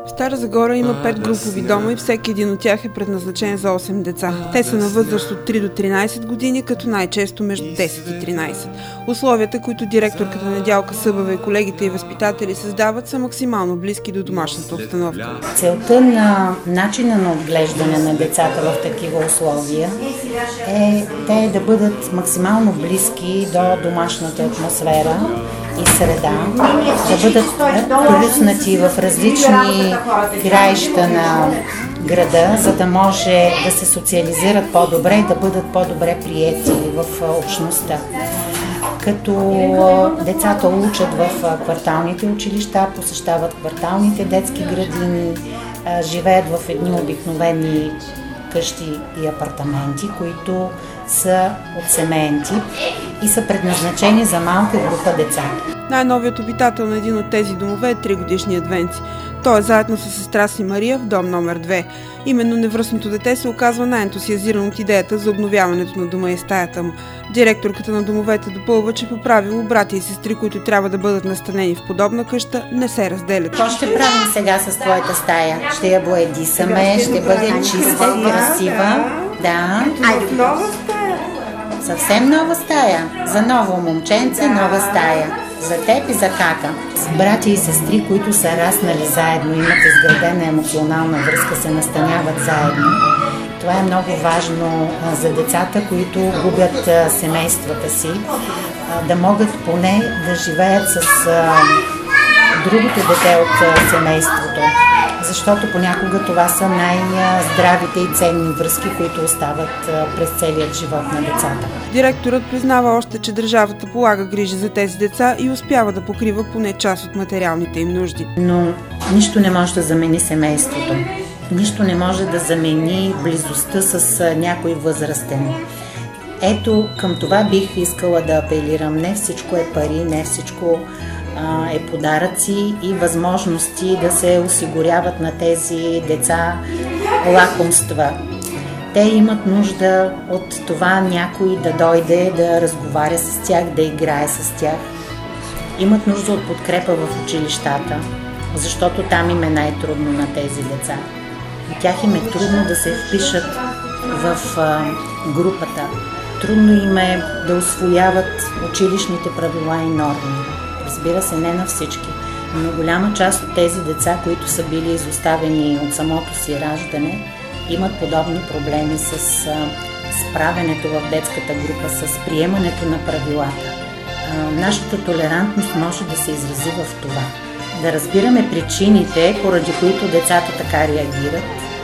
В Стара Загора има 5 групови дома и всеки един от тях е предназначен за 8 деца. Те са на възраст от 3 до 13 години, като най-често между 10 и 13. Условията, които директорката Недялка Събева и колегите и възпитатели създават, са максимално близки до домашната обстановка. Целта на начина на отглеждане на децата в такива условия е те да бъдат максимално близки до домашната атмосфера и среда, да бъдат прелюснати в различни краища на града, за да може да се социализират по-добре и да бъдат по-добре приети в общността. Като децата учат в кварталните училища, посещават кварталните детски градини, живеят в едни обикновени къщи и апартаменти, които са от семейен тип и са предназначени за малка група деца. Най-новият обитател на един от тези домове е 3-годишният Венци. Той е заедно с сестра си Мария в дом номер 2. Именно невръстното дете се оказва най-ентусиазиран от идеята за обновяването на дома и стаята му. Директорката на домовете допълва, че по правило братя и сестри, които трябва да бъдат настанени в подобна къща, не се разделят. Какво ще правим сега с твоята стая? Ще я боядисаме, ще бъде чиста и красива. Да. Нова стая. Съвсем нова стая. За ново момченце, нова стая. За теб и за кака. С братя и сестри, които са раснали заедно, имат изградена емоционална връзка, се настаняват заедно. Това е много важно за децата, които губят семействата си, да могат поне да живеят с другото дете от семейството. Защото понякога това са най-здравите и ценни връзки, които остават през целият живот на децата. Директорът признава още, че държавата полага грижи за тези деца и успява да покрива поне част от материалните им нужди. Но нищо не може да замени семейството. Нищо не може да замени близостта с някой възрастен. Ето, към това бих искала да апелирам. Не всичко е пари, не всичко е подаръци и възможности да се осигуряват на тези деца лакомства. Те имат нужда от това някой да дойде, да разговаря с тях, да играе с тях. Имат нужда от подкрепа в училищата, защото там им е най-трудно на тези деца. И тях им е трудно да се впишат в групата. Трудно им е да усвояват училищните правила и норми. Разбира се, не на всички, но голяма част от тези деца, които са били изоставени от самото си раждане, имат подобни проблеми с справянето в детската група, с приемането на правилата. Нашата толерантност може да се изрази в това. Да разбираме причините, поради които децата така реагират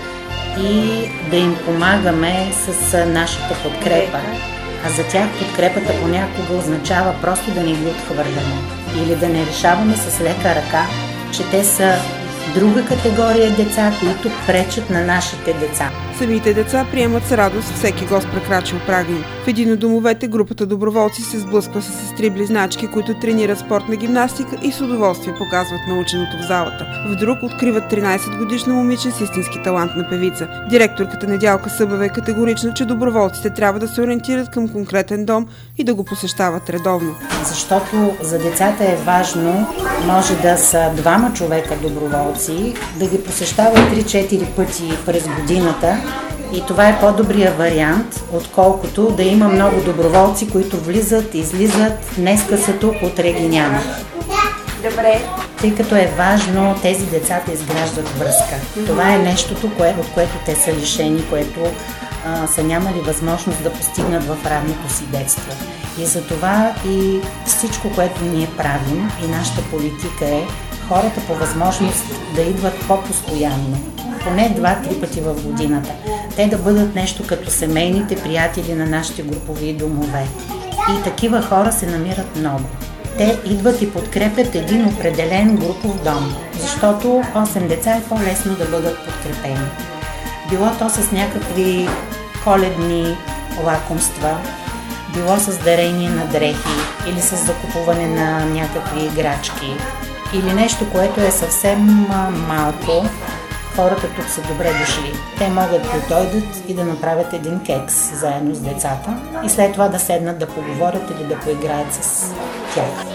и да им помагаме с нашата подкрепа. А за тях подкрепата понякога означава просто да не ги отхвърляме или да не решаваме с лека ръка, че те са друга категория деца, които пречат на нашите деца. Самите деца приемат с радост всеки гост, прекрачил прага им. В един от домовете групата доброволци се сблъсква с сестри-близначки, които тренират спортна гимнастика и с удоволствие показват наученото в залата. В друг откриват 13-годишно момиче с истински талант на певица. Директорката Недялка Събева е категорична, че доброволците трябва да се ориентират към конкретен дом и да го посещават редовно. Защото за децата е важно, може да са 2 човека доброволци, да ги посещават 3-4 пъти през годината. И това е по-добрия вариант, отколкото да има много доброволци, които влизат, излизат, днеска са тук, утре ги няма. Добре. Тъй като е важно тези деца да изграждат връзка. Това е нещото, от което те са лишени, което са нямали възможност да постигнат в ранното си детство. И затова и всичко, което ние правим и нашата политика е хората по възможност да идват по-постоянно. Поне 2-3 пъти в годината. Те да бъдат нещо като семейните приятели на нашите групови домове. И такива хора се намират много. Те идват и подкрепят един определен групов дом, защото 8 деца е по-лесно да бъдат подкрепени. Било то с някакви коледни лакомства, било с дарение на дрехи или с закупуване на някакви играчки или нещо, което е съвсем малко. Хората тук са добре дошли. Те могат да дойдат и да направят един кекс заедно с децата и след това да седнат да поговорят или да поиграят с тях.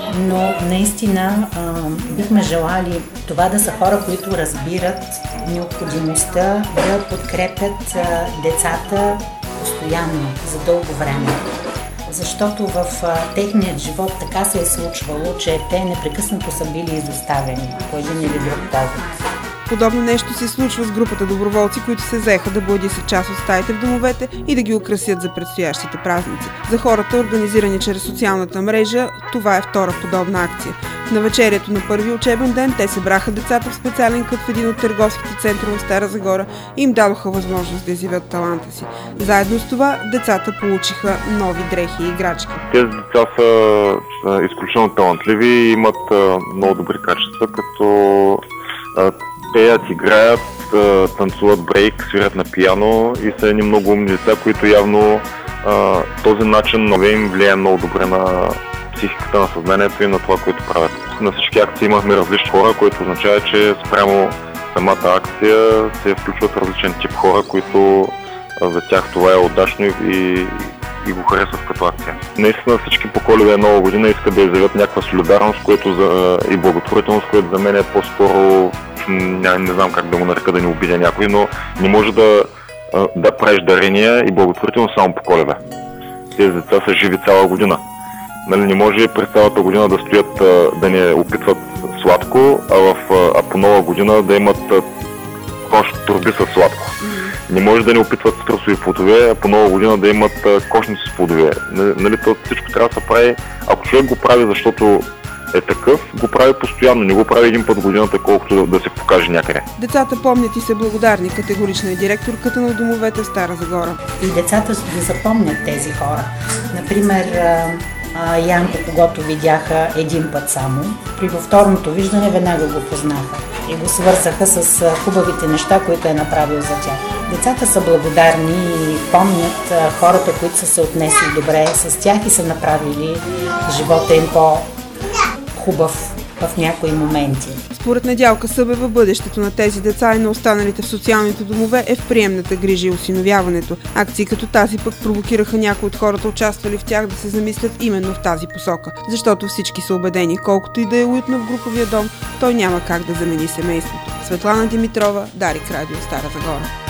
но наистина бихме желали това да са хора, които разбират необходимостта да подкрепят децата постоянно, за дълго време. Защото в техният живот така се е случвало, че те непрекъснато са били изоставени по един или друг повод. Подобно нещо се случва с групата доброволци, които се заеха да бладисат част от стаите в домовете и да ги украсят за предстоящите празници. За хората, организирани чрез социалната мрежа, това е втора подобна акция. На вечерието на първи учебен ден те събраха децата в специален кът в един от търговските центрове в Стара Загора и им дадоха възможност да изявят таланта си. Заедно с това децата получиха нови дрехи и играчки. Тези деца са изключително талантливи и имат много добри качества, като пеят, играят, танцуват брейк, свирят на пиано и са едни много умни деца, които явно този начин им влияе много добре на психиката, на съзнанието и на това, което правят. На всички акции имахме различни хора, което означава, че спрямо самата акция се включват различен тип хора, които за тях това е удачно и го харесват като акция. Наистина всички по Коледа и Нова година искат да изявят някаква солидарност, и благотворителност, което за мен е по-скоро, не знам как да го нарека, да не обидя някой, но не може да правиш дарения и благотворителност само по Коледа. Тези деца са живи цяла година. Не може през цялата година да стоят, да не опитват сладко, а по Нова година да имат турби с сладко. Не може да не опитват стръсови плодове, а по Нова година да имат кошници с плодове. Всичко трябва да се прави. Ако човек го прави, защото е такъв, го прави постоянно, не го прави един път годината, колкото да се покаже някъде. Децата помнят и са благодарни, категорична е директорката на домовете в Стара Загора. И децата ще запомнят тези хора. Например, Янко, когато видяха един път само, при повторното виждане веднага го познаха и го свързаха с хубавите неща, които е направил за тях. Децата са благодарни и помнят хората, които са се отнесли добре с тях и са направили живота им по-хубав в някои моменти. Според Недялка Събева, бъдещето на тези деца и на останалите в социалните домове е в приемната грижа и осиновяването. Акции като тази пък провокираха някои от хората, участвали в тях, да се замислят именно в тази посока. Защото всички са убедени, колкото и да е уютно в груповия дом, той няма как да замени семейството. Светлана Димитрова, Дарик Радио, Стара Загора.